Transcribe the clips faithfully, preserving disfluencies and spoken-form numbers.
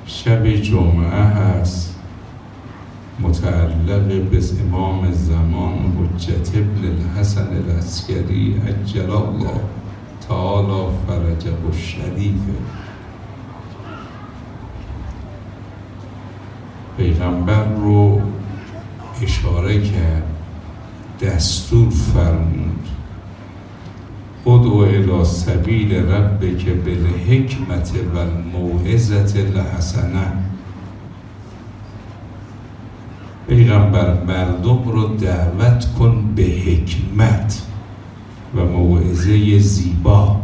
شب جمعه هست، متعلق به امام زمان حجت ابن الحسن العسکری عجل الله تعالی فرجه الشریفه. پیغمبر رو اشاره کرد، دستور فرمود ادعو الی سبیل ربک بالحکمت و الموعظة الحسنه. پیغمبر مردم رو دعوت کن به حکمت و موعظه زیبا.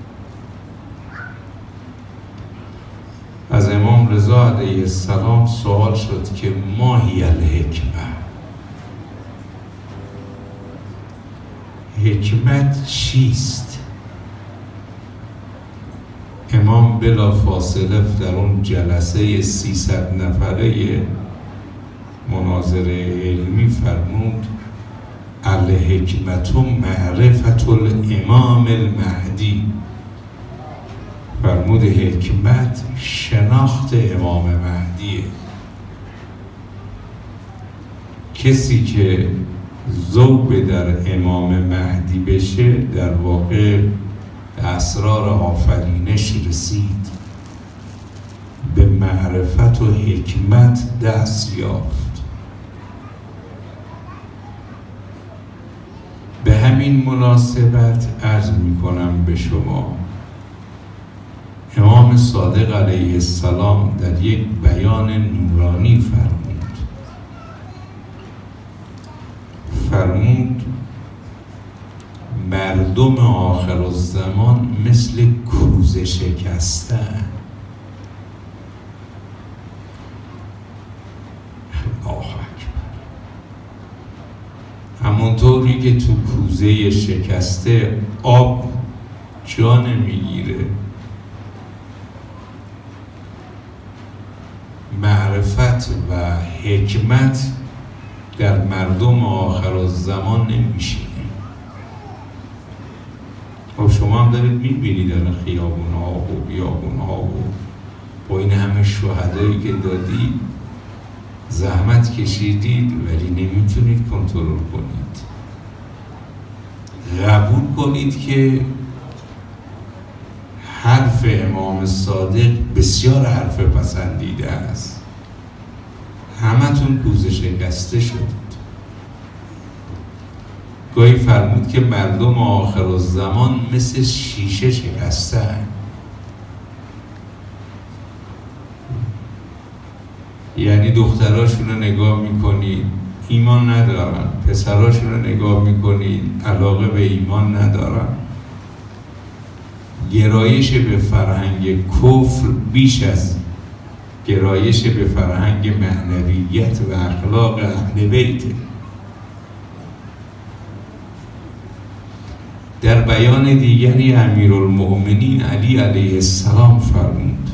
از امام رضا علیه السلام سوال شد که ما هی الحکمه، حکمت چیست؟ امام بلا فاصله در اون جلسه سیصد نفره مناظره علمی فرمود الحکمت معرفت الامام المهدی. فرمود حکمت شناخت امام مهدیه. کسی که ذوق در امام مهدی بشه در واقع اسرار آفرینش رسید، به معرفت و حکمت دست یافت. به همین مناسبت عرض می کنم به شما امام صادق علیه السلام در یک بیان نورانی فرمود فرمود مردم آخر الزمان مثل کوزه شکستن. الله اکبر. همونطوری که تو کوزه شکسته آب جا نمیگیره، معرفت و حکمت در مردم آخر الزمان نمیشینه. خب شما هم دارید میبینید در خیابون ها و بیابون ها و با این همه شهدایی که دادید زحمت کشیدید ولی نمیتونید کنترل کنید. قبول کنید که حرف امام صادق بسیار حرف پسندیده است. همتون کوزه شکسته شدید. گاهی فرمود که مردم آخر الزمان مثل شیشه شکستن. یعنی دختراشون رو نگاه میکنید ایمان ندارن، پسراشون رو نگاه میکنید علاقه به ایمان ندارن. گرایش به فرهنگ کفر بیش از گرایش به فرهنگ معنویت و اخلاق اهل بیت. در بیان دیگری امیرالمؤمنین علی علیه السلام فرمود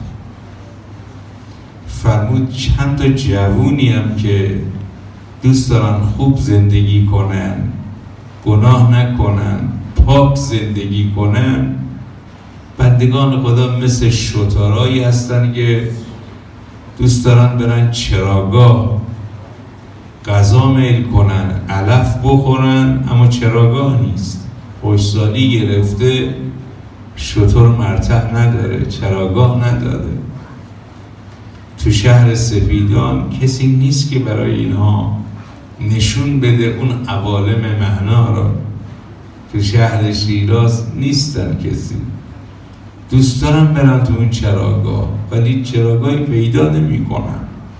فرمود چند تا جوونی هم که دوست دارن خوب زندگی کنن، گناه نکنن، پاک زندگی کنن، بندگان خدا مثل شترهایی هستن که دوست دارن برن چراگاه غذا میل کنن، علف بخورن، اما چراگاه نیست. خوشسالی گرفته، شتر مرتع نداره، چراگاه نداره. تو شهر سفیدان کسی نیست که برای اینها نشون بده اون عوالم معنا را. تو شهر شیراز نیستن کسی. دوست دارن برن تو اون چراگاه ولی چراگاهی پیدا نمی کنن.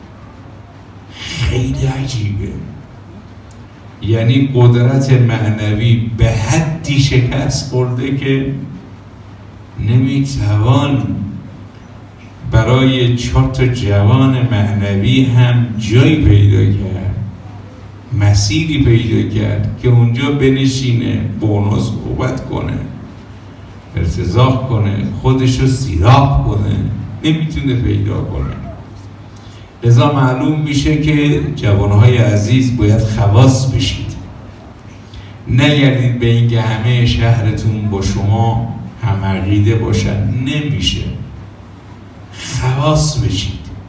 خیلی عجیبه. یعنی قدرت معنوی به حدی شکست خورده که نمیتوان برای چهار تا جوان معنوی هم جایی پیدا کرد، مسیری پیدا کرد که اونجا بنشینه، با اونا صحبت کنه، ارتزاق کنه، خودشو سیراب کنه. نمیتونه پیدا کنه. لذا معلوم میشه که جوانهای عزیز باید خواص بشید. نگردید به اینکه همه شهرتون با شما هم عقیده باشن. نمیشه. خواص بشید.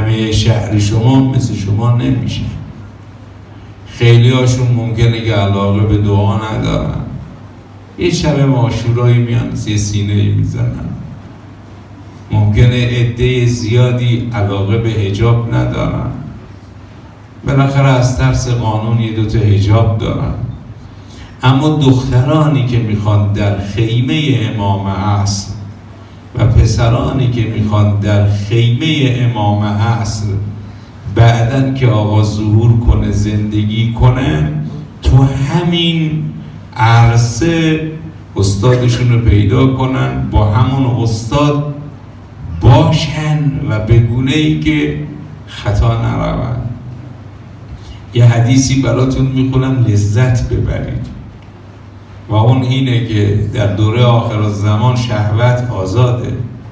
همه شهر شما مثل شما نمیشه. خیلی هاشون ممکنه که علاقه به دعا ندارن، یه شب عاشورایی میان یه سینه‌ای میزنن. ممکنه عده زیادی علاقه به حجاب ندارن، بالاخره از ترس قانون یه دوتا حجاب دارن. اما دخترانی که میخوان در خیمه امام عصر و پسرانی که میخوان در خیمه امام عصر بعدن که آقا ظهور کنه زندگی کنه، تو همین عرصه استادشون رو پیدا کنن، با همون استاد باشن و به گونه‌ای که خطا نروند. یه حدیثی براتون میخونم لذت ببرید و اون اینه که در دوره آخر الزمان شهوت آزاده،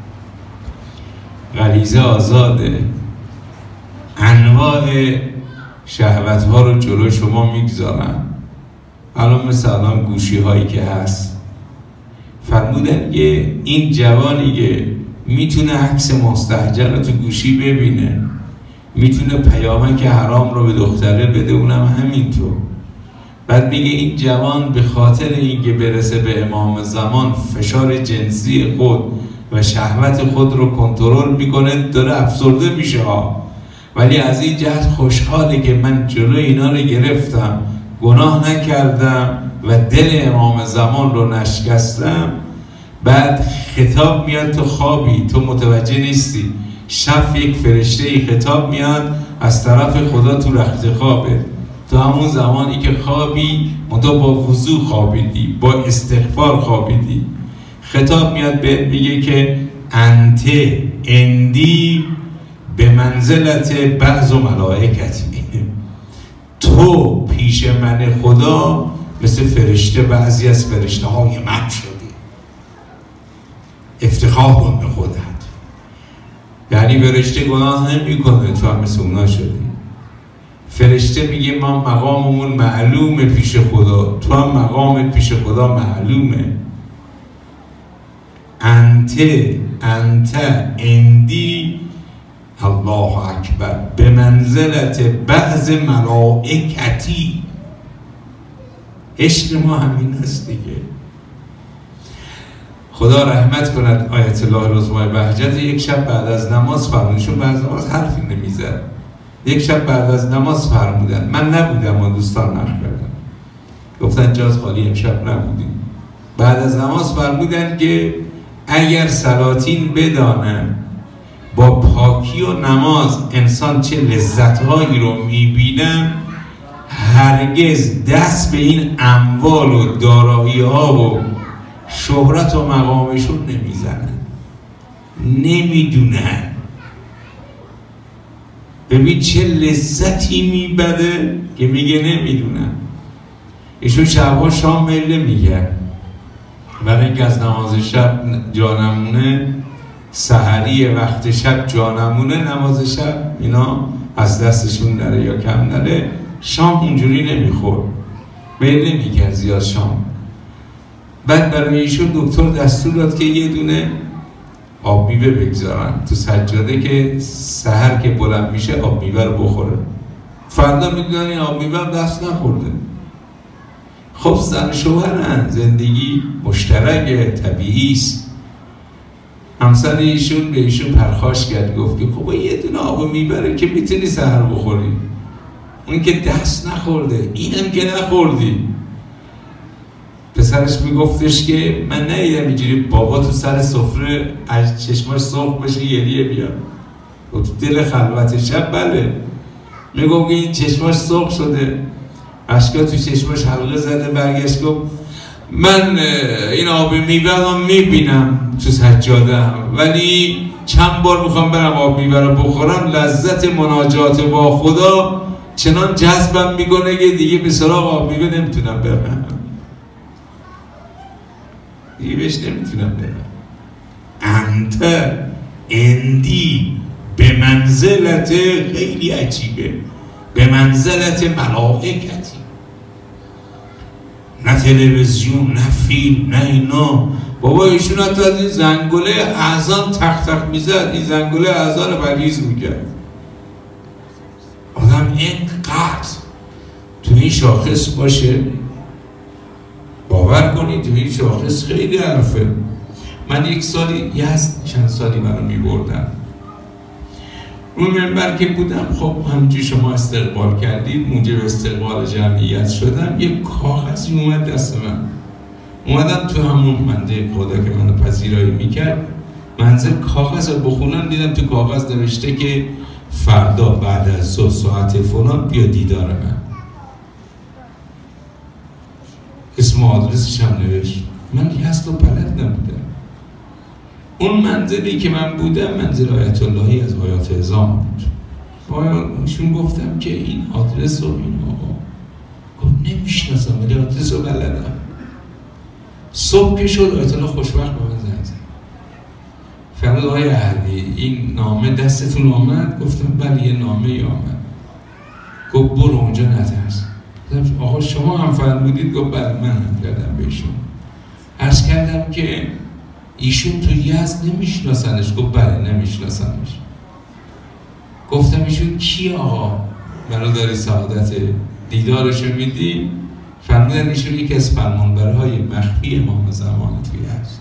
غریزه آزاده، انواع شهوت ها رو جلو شما میگذارن. الان مثل الان گوشی هایی که هست، فرمودن که این جوانی که میتونه عکس مستحجن رو تو گوشی ببینه، میتونه پیامک حرام رو به دختره بده، اونم همینطور. بعد میگه این جوان به خاطر اینکه برسه به امام زمان فشار جنسی خود و شهوت خود رو کنترل میکنه، داره افسرده میشه ها، ولی از این جهت خوشحاله که من جلو اینا رو گرفتم، گناه نکردم و دل امام زمان رو نشکستم. بعد خطاب میاد تو خوابی، تو متوجه نیستی، شب یک فرشته ای خطاب میاد از طرف خدا تو رخت خوابه، تو همون زمانی که خوابی منتها با وضو خوابیدی، با استغفار خوابیدی، خطاب میاد بهت میگه که انت اندی به منزلت بعض و ملائکتی، تو پیش من خدا مثل فرشته بعضی از فرشته های من شدی، افتخار کن به خودت. یعنی فرشته گناه نمی کنه، تو هم مثل اونا شدی. فرشته میگه ما مقاممون معلومه پیش خدا، تو هم مقامت پیش خدا معلومه. انت انت اندی الله اکبر به منزلت بعض ملائکتی. عشق ما همین هست دیگه. خدا رحمت کند آیت الله رضوان بهجت یک شب بعد از نماز فرمودن، بعد از نماز حرفی نمیزد، یک شب بعد از نماز فرمودن، من نبودم و دوستان نقل کردن، گفتن جاز خالی امشب نبودیم. بعد از نماز فرمودن که اگر سلاطین بدانن با پاکی و نماز انسان چه لذتهایی رو میبینن، هرگز دست به این اموال و دارایی ها و شهرت و مقامشون نمیزنن، نمیدونن. ببین چه لذتی میبده که میگه نمیدونن. ایشون شبها شام مله میگه، برای اینکه از نماز شب جانمونه، سحری وقت شب جانمونه، نماز شب اینا از دستشون نره یا کم نره، شام اونجوری نمیخور، میل نمیکرد زیاد شام. بعد برای ایشون دکتر دستور داد که یه دونه آب میوه بگذارن تو سجاده که سحر که بلند میشه آب میوه رو بخوره. فردا میدونن این آب میوه دست نخورده. خب زن شوهرن، زندگی مشترک طبیعی است. همسر ایشون به ایشون پرخاش کرد، گفت که خب یه دونه آب میوه که میتونی سحر بخوری، اون که دست نخورده، اینم که نخوردی. پسرش میگفتش که من ندیدم اینجوری بابا تو سر سفره از چشماش سرخ بشه گریه بیاد. و تو دل خلوت شب بله میگم که این چشماش سرخ شده، اشکا تو چشماش حلقه زده، برگشت گفت من این آب میوه رو میبینم تو سجاده هم، ولی چند بار میخوام برم آب میوه رو بخورم، لذت مناجات با خدا چنان جذبم میکنه که دیگه به سراغ آب میوه نمیتونم برم، دیگه بهش نمیتونم برم. انت اندی به منزلت، خیلی عجیبه، به منزلت ملائکتی. نه تلویزیون، نه فیلم، نه اینا. بابا ایشون حتی از این زنگوله اذان تخت تخت میزد، این زنگوله اذان رو پریز میکرد. آدم اینقدر تو این شاخص باشه، باور کنید تو این شاخص خیلی حرفه. من یک سالی یزد چند سالی منو میبردن رو منبر که بودم، خب همینجور شما استقبال کردید، موجب استقبال جمعیت شدم. یک کاغذی اومد دست من، اومدم تو همون منده خدا که منو پذیرایی میکرد منزل کاغذ رو بخونم، دیدم تو کاغذ نوشته که فردا بعد از دو ساعت فلان بیا دیدار من. اسم و آدرسش هم نوشت. من یزد و بلد نبودم. اون منزلی که من بودم منزل آیت اللهی از آیات اعظام بود. بایشون گفتم که این آدرس رو این آقا گفت نمیشناسم ولی آدرس رو بلدم. صبح که شد آیت الله خوشبخت به من زنگ زد، فرمود آقای احدی این نامه دستتون آمد؟ گفتم بله یه نامه ای آمد. گفت برو اونجا نترس. آقا شما هم فرمودید؟ گفت بله من هم کردم بهشون. عرض کردم که ایشون تو یزد نمیشناسنش؟ گفت بله نمیشناسنش. گفتم ایشون کی آقا؟ منو داری سعادت دیدارشو میدی؟ فرمودن ایشون یکی از فرمانبرهای مخفی امام زمان توی هست.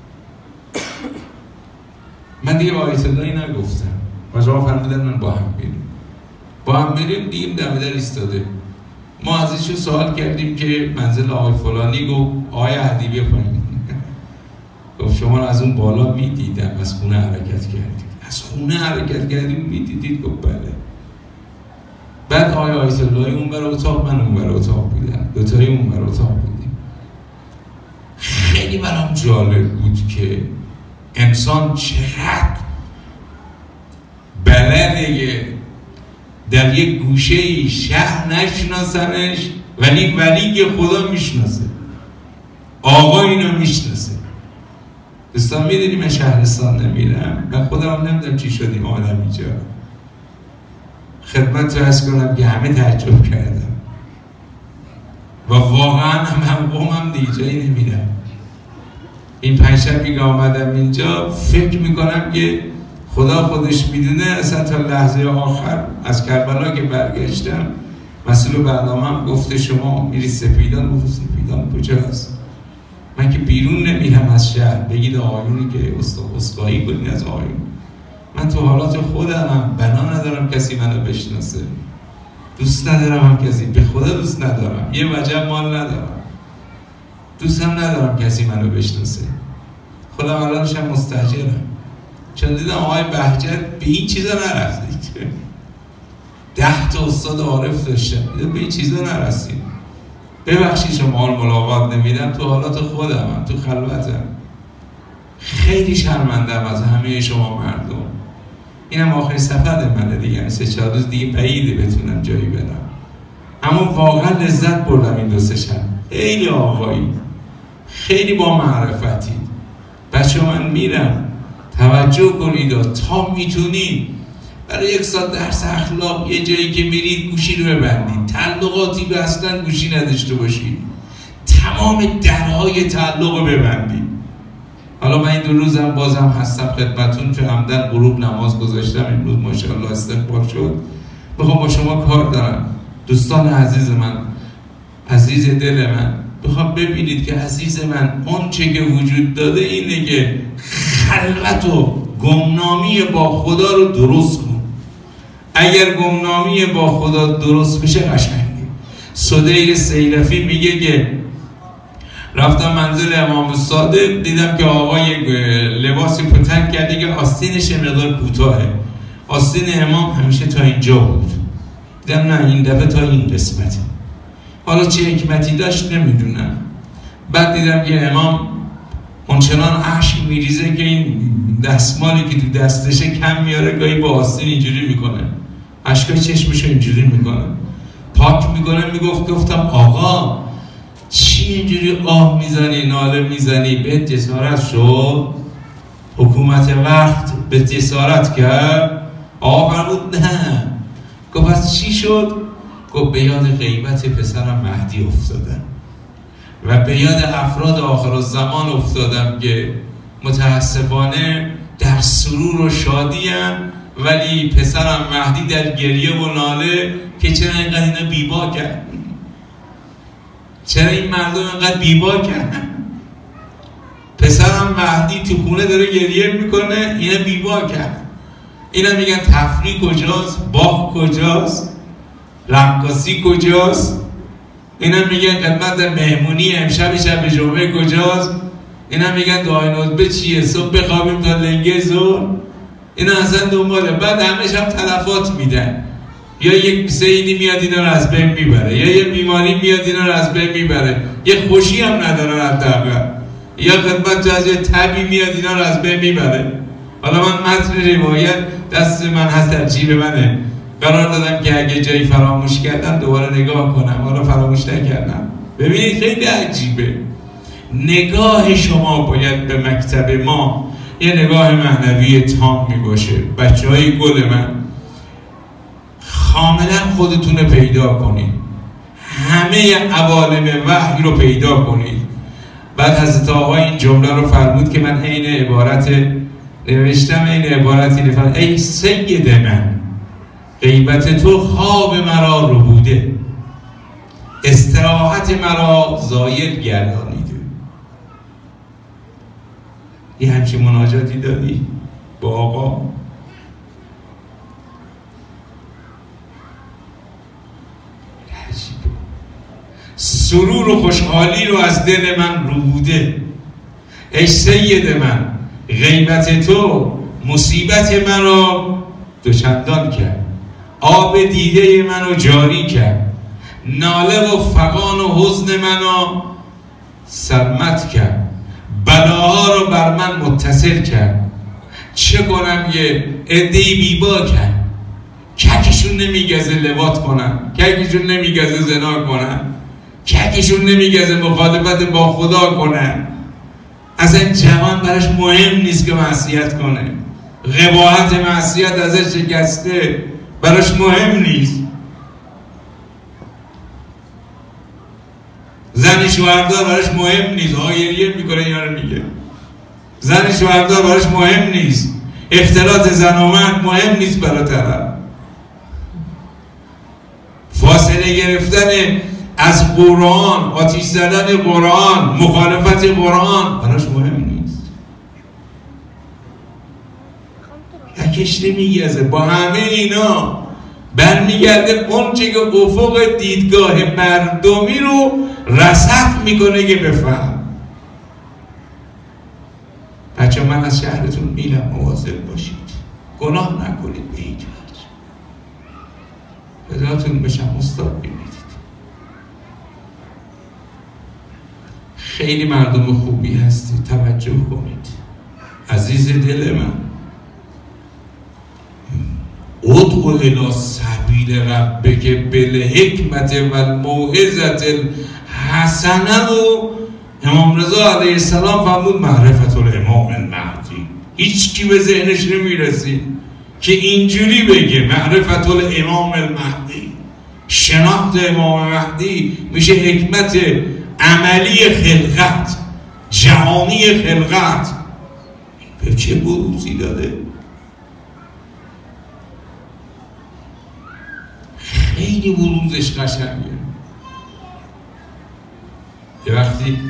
من دیگه آیت اللهی نگفتم و شما فرمودن من با هم بریم. با هم بریم دیگه دم در ایستاده. ما از ایشون سوال کردیم که منزل آقای فلانی. گفت آقای احدی بیا پایین. گفت شما رو از اون بالا میدیدم، از خونه حرکت کردید. از خونه حرکت کردیم میدیدید؟ گفت بله. بعد آقای آیت اللهی اون بر اتاق، من اون بر اتاق بودم، دوتایی اون بر اتاق بودیم. خیلی برام جالب بود که انسان چقدر بلده در یک گوشه شهر نشناسنش ولی ولی خدا میشناسه، آقا اینو میشناسه. دوستان میدونی من شهرستان نمیرم، من خودم هم نمیدونم چی شدیم آدم اینجا. خدمت رو هست کنم که همه تعجب کردم و واقعا هم هم قومم دیگه جایی نمیرم. این پنجشنبه که آمدم اینجا فکر میکنم که خدا خودش میدونه اصلا تا لحظه آخر از کربلا که برگشتم مسئول برنامه هم گفته شما میری سپیدان. گفت سپیدان کجاست؟ من که بیرون نمیرم از شهر. بگید آقایونی که اسخایی کنید از آقایون. من تو حالات خودم بنا ندارم کسی منو بشناسه، دوست ندارم هم کسی، به خدا دوست ندارم، یه وجب مال ندارم، دوست هم ندارم کسی منو بشناسه. خودم الانش هم مستعجلم چون دیدم آقای بهجت به این چیزا نرسید. ده تا استاد عارف داشتم، دیدم به این چیزا نرسید. ببخشید شما ملاقات نمیدم، تو حالات خودم، تو خلوتم. خیلی شرمندم از همه شما مردم. اینم آخر سفر منه دیگه، سه چهار روز دیگه بعیده بتونم جایی برم. اما واقعا لذت بردم این دو سه شب. خیلی آقایی، خیلی با معرفتید. بچه من میرم، توجه کنید تا میتونید برای یک ساعت درس اخلاق یه جایی که میرید گوشی رو ببندید، تعلقاتی به اصلا گوشی نداشته باشید، تمام درهای تعلق رو ببندید. حالا من این دو روزم بازم هستم خدمتون، چون عمدن غروب نماز گذاشتم، امروز ماشاءالله استقبال شد. میخوام با شما کار دارم دوستان عزیز من، عزیز دل من. میخوام ببینید که عزیز من اون چه که وجود داده اینه که خلوت و گمنامی با خدا رو درست کن. اگر گمنامی با خدا درست بشه قشنگه. سدیر سیلفی میگه که رفتم منزل امام صادق، دیدم که آقا یک لباسی پتنگ کرده که آستینش مقدار کوتاهه. آستین امام همیشه تا اینجا بود. دیدم نه این دفعه تا این قسمته. حالا چه حکمتی داشت نمیدونم. بعد دیدم که امام اونچنان اشک میریزه که این دستمالی که تو دستشه کم میاره، گاهی با آستین اینجوری میکنه، اشکای چشمشو اینجوری میکنه، پاک میکنه. میگفت گفتم آقا چی اینجوری آه میزنی، ناله میزنی؟ به جسارت شد، حکومت وقت به جسارت کرد. آقا فرمود نه. گفت پس چی شد؟ گفت به یاد غیبت پسرم مهدی افتادم و به یاد افراد آخر الزمان افتادم که متاسفانه در سرور و شادی هم، ولی پسرم مهدی در گریه و ناله که چرا اینقدر اینا بیبا کرد، چرا این مردم اینقدر بیبا کردن. پسرم مهدی تو خونه داره گریه میکنه، اینا بیبا کرد. اینا میگن تفریح کجاست، باغ کجاست، رقاصی کجاست. اینا میگن خدمت در مهمونی امشب شب جمعه کجاست. اینا میگن دعای ندبه چیه، صبح بخوابیم تا لنگه ظهر. اینا اصلا دنباله. بعد همه شب تلفات میدن، یا یک سیدی میاد اینا رو از بین میبره، یا یه بیماری میاد اینا رو از بین میبره، یه خوشی هم ندارن حداقل، یا خدمت تو از یه تبی میاد اینا رو از بین میبره. حالا من متن روایت دست من هست، در جیب منه، قرار دادم که اگه جایی فراموش کردم دوباره نگاه کنم. حالا فراموش نکردم. ببینید خیلی عجیبه، نگاه شما باید به مکتب ما یه نگاه معنوی تام می باشه. بچه های گل من، کاملا خودتون رو پیدا کنید، همه عوالم وحی رو پیدا کنید. بعد حضرت آقا این جمله رو فرمود که من عین عبارت نوشتم، عین عبارتی نفرد: ای سید من، غیبت تو خواب مرا ربوده، استراحت مرا زایل گردانیده. یه همچین مناجاتی دادی با آقا؟ سرور و خوشحالی رو از دل من ربوده. ای سید من، غیبت تو مصیبت مرا دوچندان کرد، آب دیده منو جاری کرد، ناله و فغان و حزن منو سرمت کرد، بلاها رو بر من متصل کرد. چه کنم یه عده‌ای بیبا کرد، ککشون نمیگزه لواط کنن، ککشون نمیگزه زنا کنن، ککشون نمیگزه مخالفت با خدا کنن. اصلا جوان براش مهم نیست که معصیت کنه، قباحت معصیت ازش شکسته، براش مهم نیست. زن شوهردار براش مهم نیست، آگریه میکنه اینا رو میگه. زن شوهردار براش مهم نیست، اختلاط زن و مرد مهم نیست برای طرف. فاصله گرفتن از قرآن، آتیش زدن قرآن، مخالفت قرآن براش مهم نیست. یکیش نمیگذه. با همه اینا برمیگرده اون چه که افق دیدگاه مردمی رو رصد میکنه که بفهم. بچه من از شهرتون میرم، مواظب باشید، گناه نکنید به هیچ وجه. فداتون بشم استاد. ببینید خیلی مردم خوبی هستید، توجه کنید. عزیز دل من، ادعو الی سبیل ربک بالحکمت و الموعظة الحسنه و امام رضا علیه السلام فرمود معرفت الامام المهدی. هیچ کی به ذهنش نمیرسید که اینجوری بگه معرفت الامام المهدی. شناخت امام مهدی میشه حکمت عملی خلقت، جهانی خلقت. به چه بروزی داده؟ خیلی بروزش قشنگه. یه وقتی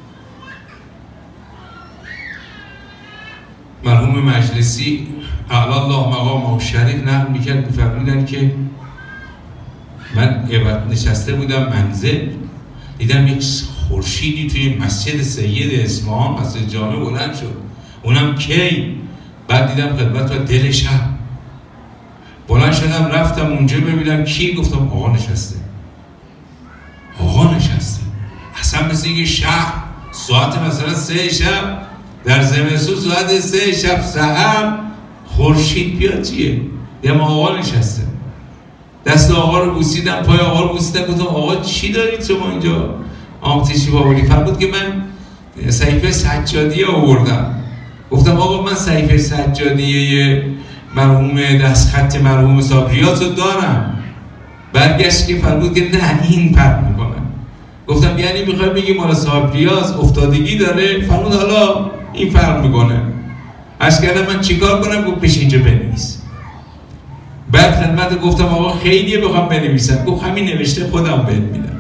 مرحوم مجلسی اعلی الله مقامه شریف نقل میکرد، میفرمودن که من یه وقت نشسته بودم منزل، دیدم یک خورشیدی توی مسجد سید اصفهان، مسجد جامع بلند شد. اونم کی؟ بعد دیدم خدمت و دل شب بلند شدم رفتم اونجا ببینم کی. گفتم آقا نشسته. آقا نشسته. اصلا مثل اینکه شهر ساعت مثلا سه شب در زمستون، ساعت سه شب سحر خورشید بیاد چیه؟ دیدم آقا نشسته. دست آقا رو بوسیدم، پای آقا رو بوسیدم. گفتم آقا چی دارید شما اینجا؟ آمتشی بابولی فرمود که من صحیفه سجادیه آوردم. گفتم آقا من صحیفه سجادیه مرحوم دستخط مرحوم صاحب ریاض رو دارم. برگشت که فرمود که نه این فرق میکنه. گفتم یعنی میخوای بگی مال صاحب ریاض افتادگی داره؟ فرمود حالا این فرق میکنه. عرض کردم من چیکار کنم؟ گفت بشین اینجا بنویس. بعد خدمت گفتم آقا خیلیه بخوام بنویسم. گفت همین نوشته خودم بهت میدم.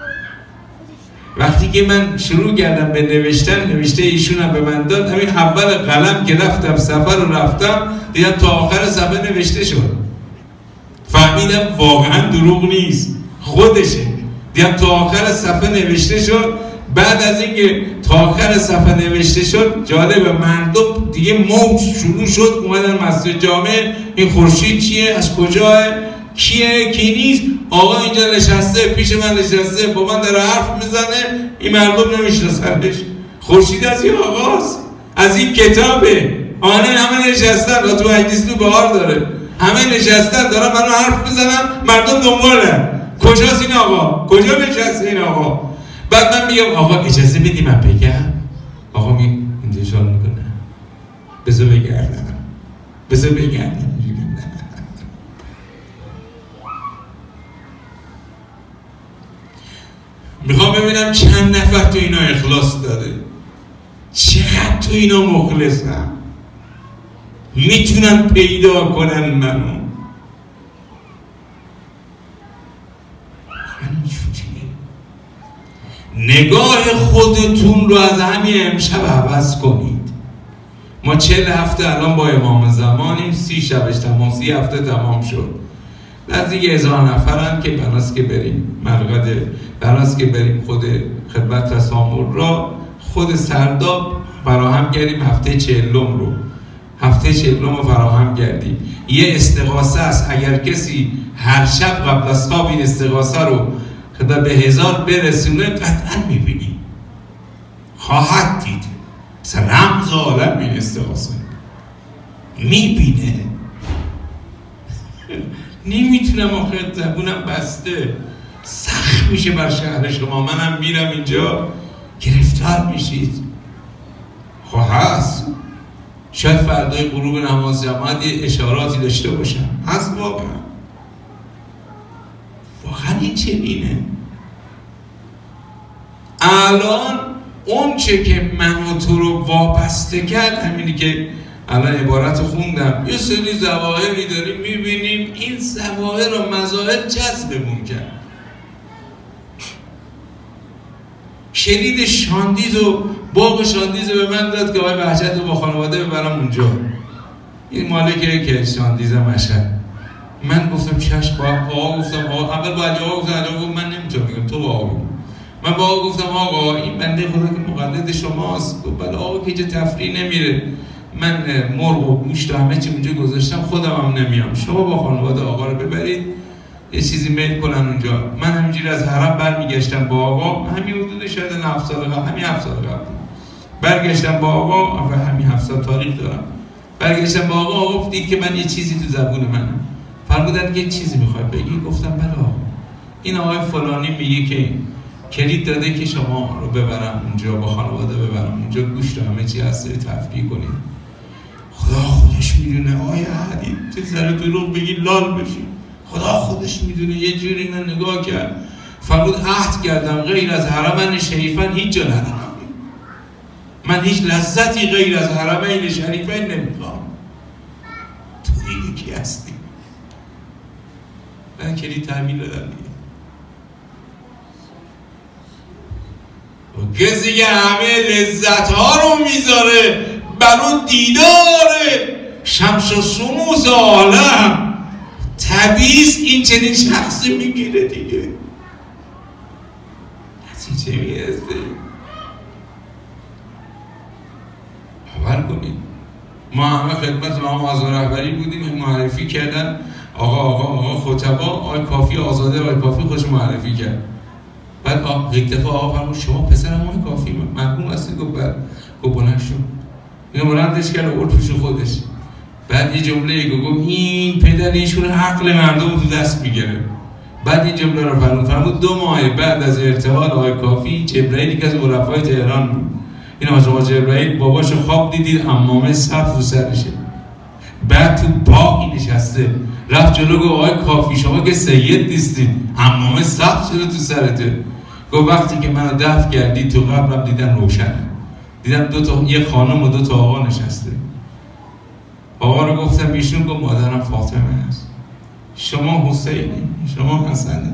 وقتی که من شروع کردم به نوشتن، نوشته ایشون هم به من داد، همین اول قلم که رفتم سفر رو رفتم دیدم تا آخر صفحه نوشته شد. فهمیدم واقعا دروغ نیست، خودشه. دیدم تا آخر صفحه نوشته شد. بعد از اینکه تا آخر صفحه نوشته شد، جالب، مردم دیگه موج شروع شد اومدن مسجد جامع. این خورشید چیه؟ از کجاه؟ کیه؟ کی نیست؟ آقا اینجا نشسته، پیش من نشسته، با من داره حرف میزنه. این مردم نمیشناسنش. خورشید از این آقاست، از این کتابه. آنه همه نشستن، تو حدیث تو بهار داره، همه نشستن دارن منو حرف میزنن، مردم دنبالن. کجاست این آقا؟ کجا نشسته این آقا؟ بعد من میگم آقا اجازه بدی من بگم. آقا می اینجا اشاره میکنه بذار بگردم، بذار بگردم. میخوام ببینم چند نفر تو اینا اخلاص داره، چقدر تو اینا مخلصن، میتونن پیدا کنن منو. نگاه خودتون رو از همین امشب عوض کنید. ما چهل هفته الان با امام زمانیم، سی شبش تمام، سی هفته تمام شد. نزدیک هزار نفرن که بناست که بریم مرقده، بناست که بریم خود خدمت تسامر را خود سرداب فراهم کردیم. هفته چهلم رو هفته چهلم رو فراهم کردیم. یه استغاثه است، اگر کسی هر شب قبل از خواب این استغاثه رو خدا به هزار برسونه قطعا میبینی، خواهد دید. مثلا رمز عالم این استغاثه میبینه. نمیتونم آخه زبونم بسته، سخت میشه بر شهر شما. منم میرم اینجا گرفتار میشید. خب هست، شاید فردای غروب نماز جماعت یه اشاراتی داشته باشم، هست واقعا. واقعا این چنینه. الان اون چه که من و تو رو وابسته کرد همینی که الان عبارت خوندم. یه سری ظواهری داریم میبینیم، این ظواهر و مظاهر جذبمون کرد. کلید شاندیز و باغ شاندیز به من داد که آقای بهجت رو با خانواده ببرم اونجا. این مالکه که شاندیز مشهد. من گفتم چشم. با آقا گفتم آقا، اول با علی آقا گفتم، علی آقا من نمیتونم بگم، تو با آقا. من با آقا گفتم آقا این بنده خدا که مقلد شماست. گفت بله آقا که اینجا تفریح نمیره، من مرغ و گوشت و همه چی اونجا گذاشتم، خودم هم نمیام، شما با خانواده آقا رو ببرید یه چیزی میل کنن اونجا. من همینجوری از حرم برمیگشتم با آقا، همین حدود شاید هفت سال قبل، همین هفت سال قبل برگشتم با آقا، و همین هفت سال تاریخ دارم. برگشتم با آقا، آقا دید که من یه چیزی تو زبون منم. فرمودن که یه چیزی میخواد بگی. گفتم بله آقا، این آقای فلانی میگه که کلید داده که شما رو ببرم اونجا، با خانواده ببرم اونجا، گوشت و همه چی هست، تفریح کنید. خدا خودش میدونه آیا حدید تو سر دروغ بگی لال بشی. خدا خودش میدونه. یه جوری من نگاه کرد، فرمود عهد کردم غیر از حرمین شریفین هیچ جا ندارم. من هیچ لذتی غیر از حرمین شریفین نمیخوام. تو دیگه کی هستی؟ من کلی تحویل دادم دیگه. کسی که همه لذت ها رو میذاره برای دیدار شمس و شموس عالم، طبیعیست این چنین شخصی میگیره دیگه. نتیجه میرسه. باور کنید ما همه خدمت ما آزاد رهبری بودیم، معرفی کردن آقا آقا آقا خطبا، آقای کافی آزاده، آقای کافی خودش معرفی کرد. بعد یک دفعه آقا فرمود شما پسر آقای کافی مرحوم هستی؟ گفت بعد گفت بلند شد، اینو بلندش کرد و پیش خودش. بعد یه جمله گفت این پدر ایشون عقل مردم رو تو دست میگیره. بعد این جمله رو فرمود فرمود دو ماه بعد از ارتحال آقای کافی، جبرائیل که از عرفای تهران بود، این آقا جبرائیل باباش خواب دیدید عمامه سبز رو سرشه، بعد تو باغی نشسته، رفت جلو گفت آقای کافی شما که سید نیستید، عمامه سبز شده تو سرته. گفت وقتی که منو دفن کردی تو قبرم دیدن روشنه، دیدم دو تا یه خانم و دو تا آقا نشسته. آقا رو گفتم بیشون گفت مادرم فاطمه است، شما حسینی، شما حسنی.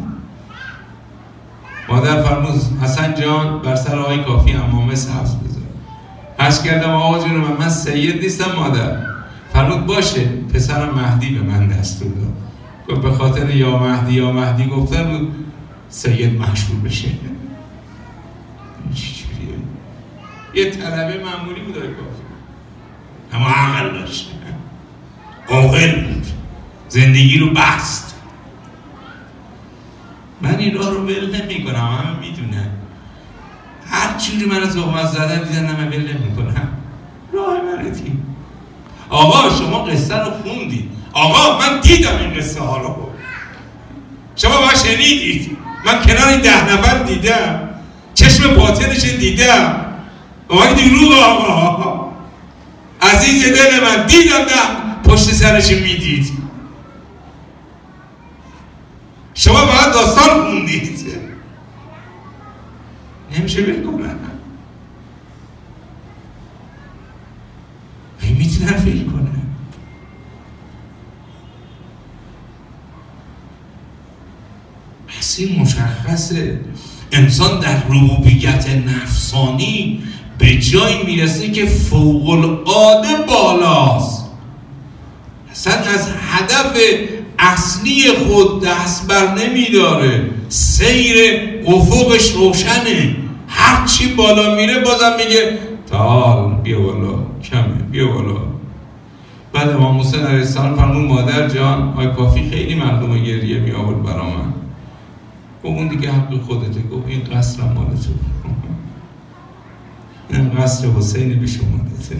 مادر فرمود حسن جان بر سر آقای کافی امامه سبز بذار. عرض کردم آقا جون من من سید نیستم مادر. فرمود باشه پسرم مهدی به من دستور داد. گفت به خاطر یا مهدی یا مهدی گفتن بود سید مشهور بشه. چجوریه؟ یه طلبه معمولی بود آقای کافی، اما عقل داشت، عاقل بود، زندگی رو بست. من اینا رو ول نمی کنم، همه میدونن. هر چیزی من از تهمت زدن دیدن همه ول نمی کنم. راه منتی. آقا شما قصه رو خوندید، آقا من دیدم این قصه ها رو، شما ما شنیدید، من کنار این ده نفر دیدم، چشم باطنش دیدم. آقای دروغ آقا عزیز دل من، دیدم ده پشت سرش میدید. شما باید داستان خوندید، نمیشه بکنن. این میتونن فکر کنن. پس این مشخصه انسان در ربوبیت نفسانی به جایی میرسه که فوق العاده بالاست، اصلا از هدف اصلی خود دست بر نمیداره، سیر افقش روشنه، هرچی بالا میره بازم میگه تعال بیا بالا، کمه بیا بالا. بعد امام حسین علیه السلام فرمود مادر جان آقای کافی خیلی مردم گریه می آورد برا من. گفت اون دیگه حق خودته. گفت این قصر مال تو، این قصر حسینی به شما دته.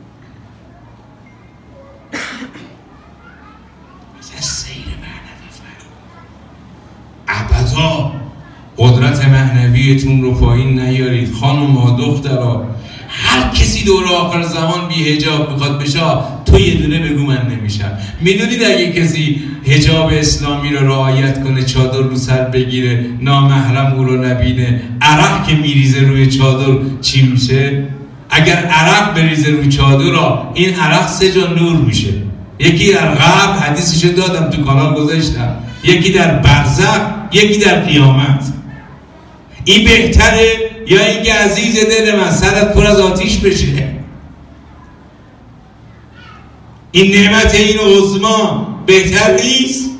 ابدا قدرت معنویتون رو پایین نیارید. خانم ها دخترها، هر کسی دور آخر زمان بی حجاب میخواد بشه، تو یه دونه بگو من نمیشم. میدونید اگه کسی حجاب اسلامی رو رعایت کنه، چادر رو سر بگیره، نامحرم او رو نبینه، عرق که میریزه روی چادر چی میشه؟ اگر عرق بریزه روی چادر، این عرق سه جا نور میشه. یکی در قبر، حدیثشو دادم تو کانال گذاشتم، یکی در برزخ، یکی در قیامت. این بهتره یا اینکه عزیز دل من سرت پر از آتیش بشه؟ این نعمت این عظما بهتر نیست؟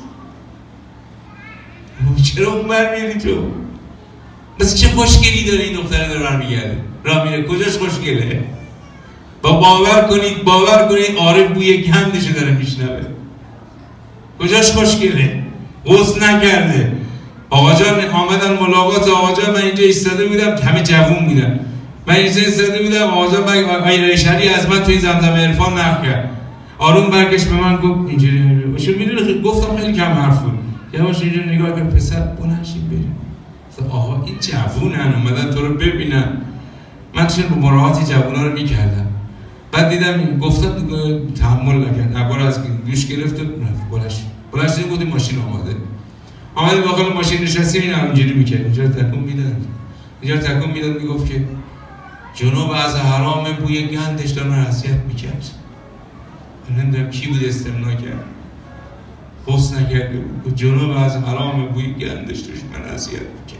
چرا اون بر میری تو؟ بس چه خوشگلی داره این دختره داره راه میگرده، راه میره، کجاش خوشگله؟ با باور کنید باور کنید عارف بوی گندشو داره میشنوه، کجاش خوشگله؟ غسل نکرده. آقا جان آمدن ملاقات، آقا جان من اینجا ایستاده بودم، همه جوون بودن، من اینجا ایستاده بودم، آقا جان من آقای رشدی از من توی زمزم عرفان نقل کرد. آروم برگشت به من گفت اینجوری باشه، میدونی گفتم خیلی کم حرف بود، یواش اینجا نگاه کرد، پسر بلند شید بریم. آقا این جوونن اومدن تو رو ببینن. من چون با مراعات جوونا رو میکردم، بعد دیدم گفتم تحمل نکرد، عبار از دوش گرفت و رفت بلش بلش دیدم گفت ماشین آماده. آمده داخل ماشین نشستیم، این همینجوری میکرد، اینجا تکون میداد، اینجا تکون میداد، میگفت که جنوب از حرام بوی گندش داره من اذیت میکرد. من نمیدونم کی بود استمنا کرد، پست نکرده بود، جنوب از حرام بوی گندش داشت من اذیت میکرد.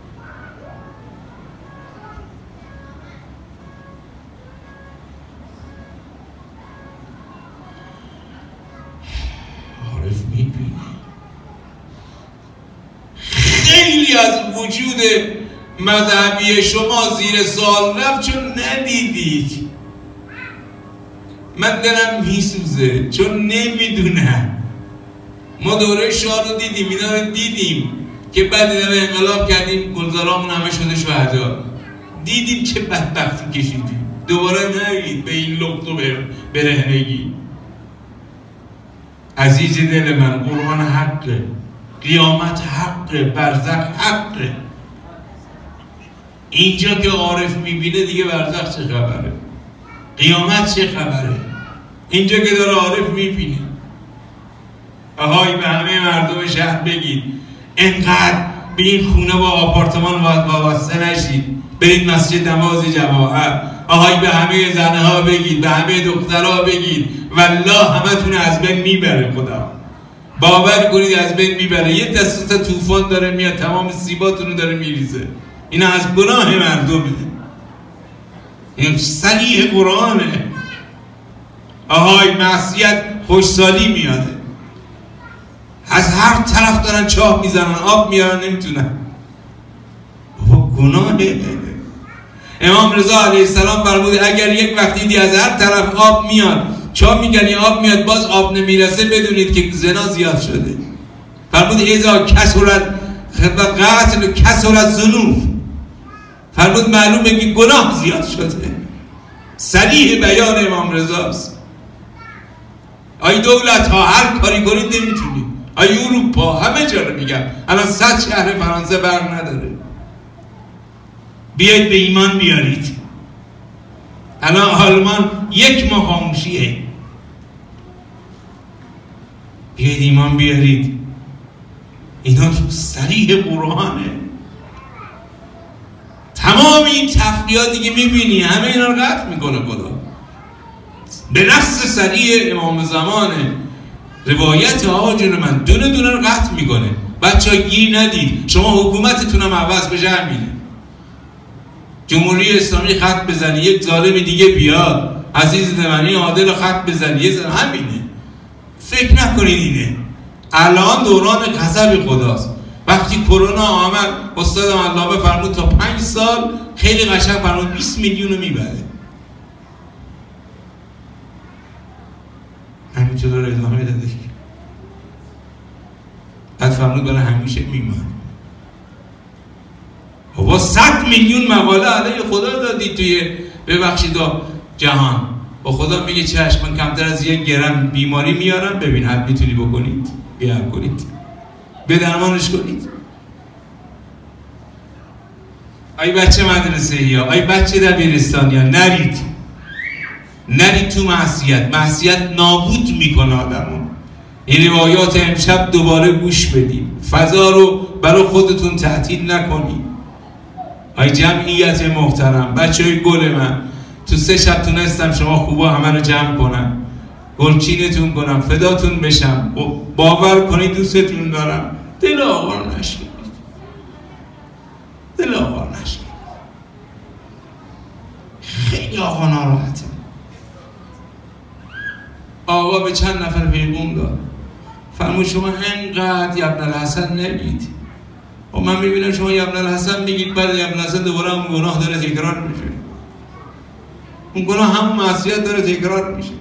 عارف میبینی خیلی از وجود مذهبی شما زیر سوال رفت چون ندیدید. من دلم میسوزه چون نمیدونم. ما دوره شاه رو دیدیم، اینا رو دیدیم که بعد اینا رو انقلاب کردیم، گلزارامون همه شده شهدا. دیدیم چه بدبختی کشیدیم. دوباره نرید به این لقط و برهنگی. عزیز دل من، قرآن حقه، قیامت حقه، برزخ حقه. اینجا که عارف میبینه دیگه برزخ چه خبره، قیامت چه خبره؟ اینجا که داره عارف میبینه. آهای به همه مردم شهر بگید انقدر به این خونه و آپارتمان وابسته نشید، برید مسجد نماز جماعت. آهای به همه زنه ها بگید، به همه دخترها بگید والله همه تون از بین میبره. خدا باور کنید از بین میبره. یه دسته طوفان داره میاد تمام سیباتون رو داره میریزه. این از گناه مردمه، این صریح قرآنه. آهای معصیت خوشسالی میاده، از هر طرف دارن چاه میزنن، آب میارن نمیتونن. بابا گناهه. امام رضا علیه السلام فرموده اگر یک وقت دیدی از هر طرف آب میاد، چاه میگنی آب میاد باز آب نمیرسه، بدونید که زنا زیاد شده. فرموده اذا کثرت قتل کثرت ذنوب، فرمود معلومه که گناه زیاد شده. صریح بیان امام رضاست. آی دولت ها هر کاری کنید نمیتونید. آی اروپا همه جا رو میگم، الان صد شهر فرانسه برق نداره. بیایید به ایمان بیارید. الان آلمان یک ماه خاموشیه. بیایید ایمان بیارید. اینا صریح قرآنه. تمام این تفریاتی که میبینی همه اینا رو قطع میکنه خدا. به نص صریح امام زمانه. روایت آقا جون من دونه دونه رو قطع میکنه. بچه ها گیر ندید، شما حکومتتون هم عوض بشه همینه. جمهوری اسلامی خط بزنی، یک ظالم دیگه بیاد عزیز نمانی عادل خط بزنی، یه زن همینه. فکر نکنید اینه. الان دوران غضب خداست. وقتی کرونا آمد استاد علامه فرمود تا پنج سال خیلی قشنگ فرمود بیست میلیون رو میبره. همینطور رو ادامه داده. بعد فرمود برای همیشه میمان. بابا صد میلیون مقاله علیه خدا دادی توی ببخشید جهان. با خدا میگه چشم من کمتر از یک گرم بیماری میارم، ببین حد میتونی بکنید، بیا حل کنید، به درمانش کنید. ای بچه مدرسه یا ای بچه دبیرستان یا نرید نرید تو معصیت. معصیت نابود میکنه آدمو. این روایات امشب دوباره گوش بدید، فضا رو برای خودتون تعطیل نکنید. ای جمعیت محترم، بچه های گل من، تو سه شب تونستم شما خوبا همه رو جمع کنم، گلچینتون کنم، فداتون بشم. باور کنید دوستتون دارم. دل آقا رو نشکنید، دل آقا رو نشکنید. خیلی آقا ناراحتم. آقا به چند نفر پیغام داد، فرمود شما انقدر یبن الحسن نگید. و من میبینم شما یبن الحسن میگید، بعد یبن الحسن دوباره همون گناه داره تکرار میشه. اون گناه همون معصیت داره تکرار میشه.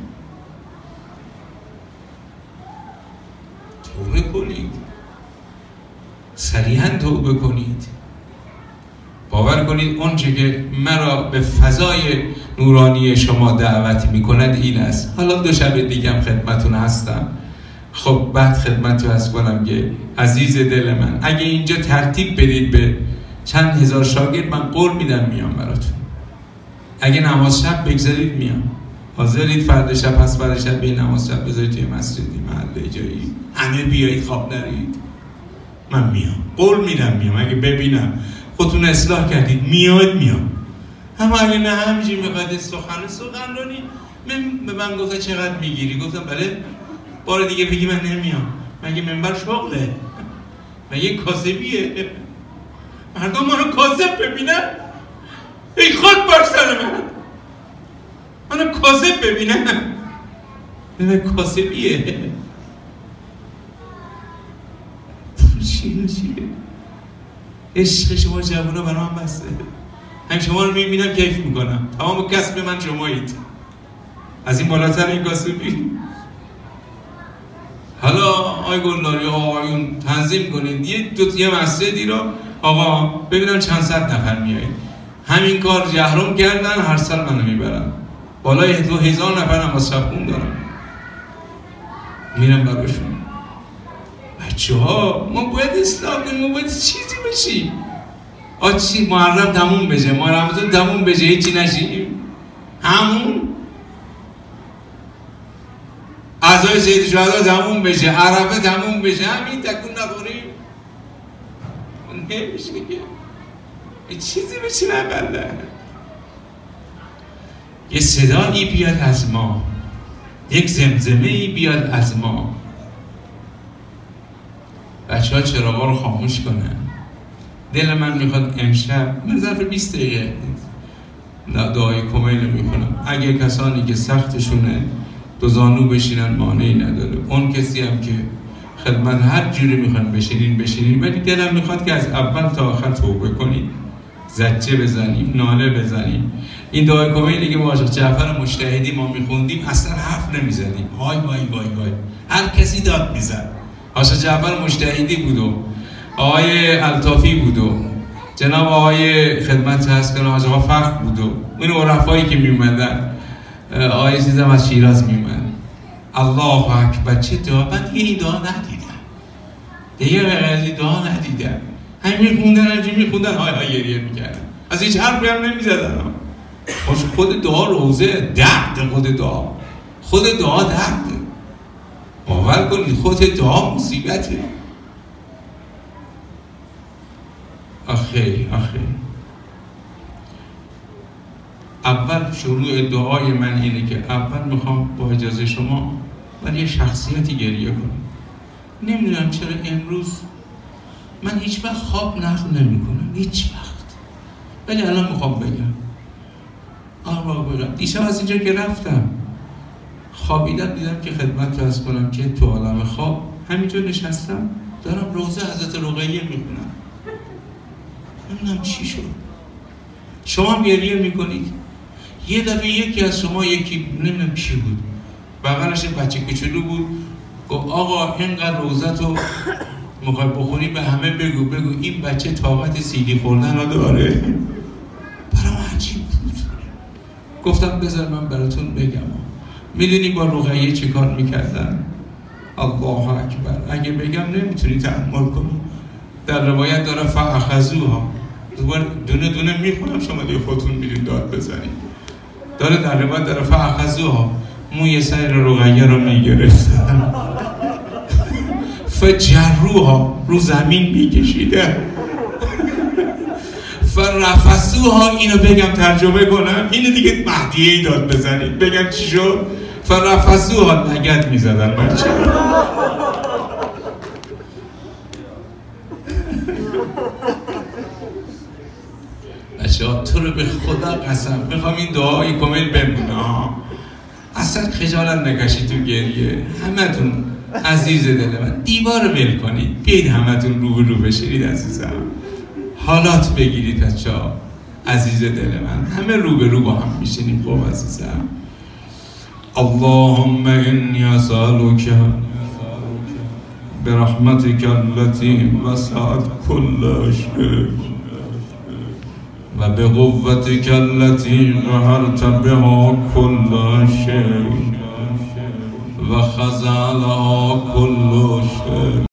توبه کنید، صریحاً توبه کنید. باور کنید اون چه که مرا به فضای نورانی شما دعوت میکند این است. حالا دو شب دیگه هم خدمتون هستم. خب بعد خدمتون هست کنم که عزیز دل من، اگه اینجا ترتیب بدید به چند هزار شاگرد، من قول میدم میام براتون. اگه نماز شب بگذارید میام. حاضرید فرد شب پس فرد شب به نماز شب بذارید توی مسجدی محله جایی، همه بیایید خواب نرید، من میام. قول میدم میام. اگه ببینم خودتون اصلاح کردید میاد میام. اما اگه نه همینجوری میخواد سخن سخنرانی من به من گفته چقدر میگیری؟ گفتم بله. بار دیگه بگی من نمیام. مگه منبر شغله؟ مگه کاسبیه؟ مردم منو کاسب ببینن؟ ای خاک بر سر من، منو کاسب ببینن؟ من کاسبیه. چیه چیه؟ عشق شما جوونا برای من بسته. هم شما رو میبینم کیف میکنم. تمام کسب من شمایید. از این بالاتر این کاسبی. حالا آقای گلناری آقایون تنظیم کنید یه دو یه مسجدی رو آقا ببینم چند صد نفر میایید. همین کار جهرم کردن، هر سال منو میبرم بالای دو هزار نفر نماز شب خون دارم، میرم براشون. بچه ها ما باید اصلاح کنیم، ما باید چیزی بشیم. آ چی محرم تموم بشه، ما رمضان تموم بشه، هیچی نشیم همون. عزای سید شهدا تموم بشه، عرفه تموم بشه، همین تکون نخوریم نمیشه که چیزی بشیم. بله یه صدایی بیاد از ما، یک زمزمه‌ای بیاد از ما. بچه ها چراغا رو خاموش کنن. دل من میخواد امشب من ظرف بیست دقیقه دعای کمیل میخونم. اگه کسانی که سختشونه دو زانو بشینن مانعی نداره. اون کسی هم که خدمت هر جوری میخوان بشینین بشینین، ولی دلم میخواد که از اول تا آخر توبه کنید، زجه بزنیم، ناله بزنیم. این دعای کمیلی که با آقا جعفر مجتهدی ما میخوندیم اصلا حرف نمیزدیم. وای وای وای وای هر کسی داد میزد. آقا جعفر مجتهدی بود و آقای الطافی بود و جناب آقای خدمت هست کنه آقا فخر بود و این عرفایی که میومدن، آقای عزیزم از شیراز میومد. الله اکبر چه دعا. من دیگه این دعا ندیدم، دیگه غیر از این دعا ندیدم. همین میخوندن همین میخوندن های های گریه میکردن، از هیچ حرفی هم نمیزدن. خوش خود دعا روزه درد، خود دعا خود دعا درد. باور کنید خود دعا مصیبته. آخه آخه اول شروع دعای من اینه که اول میخوام با اجازه شما برای یه شخصیتی گریه کنم. نمیدونم چرا امروز من هیچ وقت خواب نقل نمی کنم، هیچ وقت، ولی الان میخوام بگم. آقا بگم دیشب از اینجا که رفتم خوابیدم، دیدم که خدمت فرض کنم که تو عالم خواب همینجا نشستم دارم روزه حضرت رقیه میخونم. نمیدونم چی شد. شما گریه میکنید. یه دفعه یکی از شما، یکی نمیدونم چی بود، بغلش بچه کوچولو بود، گفت آقا اینقدر روزتو میخوای بخونی به همه بگو بگو این بچه طاقت سیدی خوردن رو داره. برام عجیب بود. گفتم بذار من براتون بگم. میدونی با رقیه چه کار میکردن؟ الله اکبر. اگه بگم نمیتونی تحمل کنی. در روایت داره فاخذوها، دونه دونه میخونم شما دیگه خودتون میرین داد بزنید. داره در روایت داره فاخذوها، موی سر رقیه رو میگرفتن فجروها، رو زمین میکشیدن فرفسوها. اینو بگم ترجمه کنم، اینو دیگه مهدیه ای داد بزنید بگم چی شد. فرفسوها لگد میزدن بچه. بچه ها تو رو به خدا قسم میخوام این دعای کامل بمونه. اصلا خجالت نکشید تو گریه. همه تون عزیز دل من دیوار رو ول کنید، بیاید همه تون رو به رو بشینید عزیزم، حالات بگیرید. بچه ها عزیز دل من همه رو به رو با هم میشینیم. خب عزیزم اللهم انی اسألک برحمتک التي وسعت كل شيء و بقوتك التي قهرت بها كل شيء و خضع لها كل شيء